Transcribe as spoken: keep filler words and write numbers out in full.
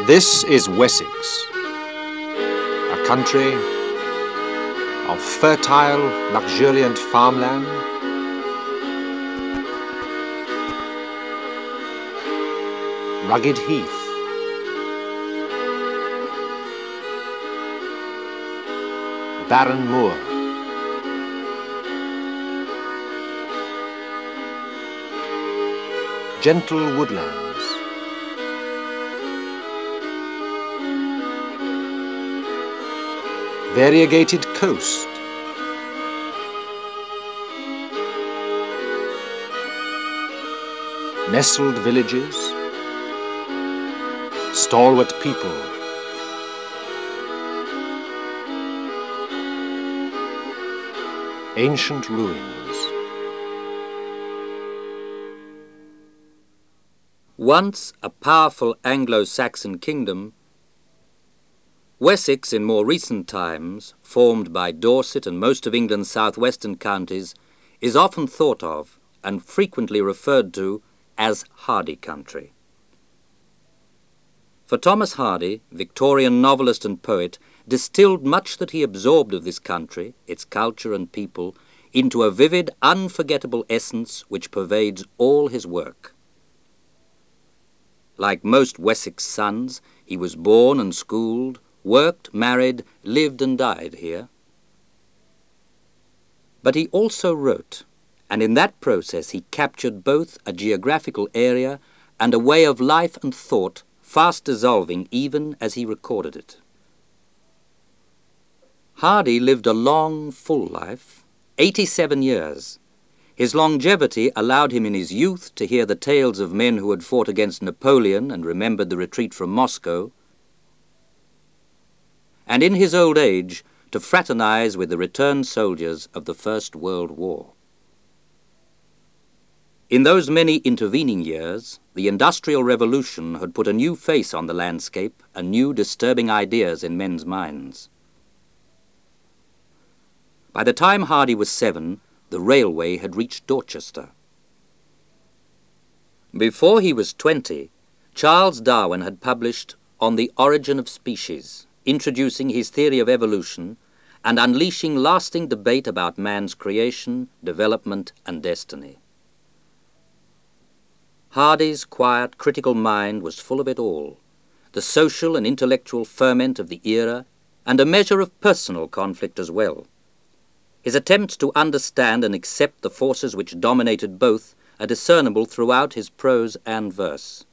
This is Wessex, a country of fertile, luxuriant farmland, rugged heath, barren moor, gentle woodlands, variegated coast, nestled villages, stalwart people, ancient ruins. Once a powerful Anglo-Saxon kingdom, Wessex in more recent times, formed by Dorset and most of England's southwestern counties, is often thought of and frequently referred to as Hardy country. For Thomas Hardy, Victorian novelist and poet, distilled much that he absorbed of this country, its culture and people, into a vivid, unforgettable essence which pervades all his work. Like most Wessex sons, he was born and schooled, worked, married, lived and died here. But he also wrote, and in that process he captured both a geographical area and a way of life and thought fast dissolving even as he recorded it. Hardy lived a long, full life, eighty-seven years. His longevity allowed him in his youth to hear the tales of men who had fought against Napoleon and remembered the retreat from Moscow, and in his old age to fraternize with the returned soldiers of the First World War. In those many intervening years, the Industrial Revolution had put a new face on the landscape and new disturbing ideas in men's minds. By the time Hardy was seven, the railway had reached Dorchester. Before he was twenty, Charles Darwin had published On the Origin of Species, introducing his theory of evolution and unleashing lasting debate about man's creation, development, and destiny. Hardy's quiet, critical mind was full of it all, the social and intellectual ferment of the era, and a measure of personal conflict as well. His attempts to understand and accept the forces which dominated both are discernible throughout his prose and verse.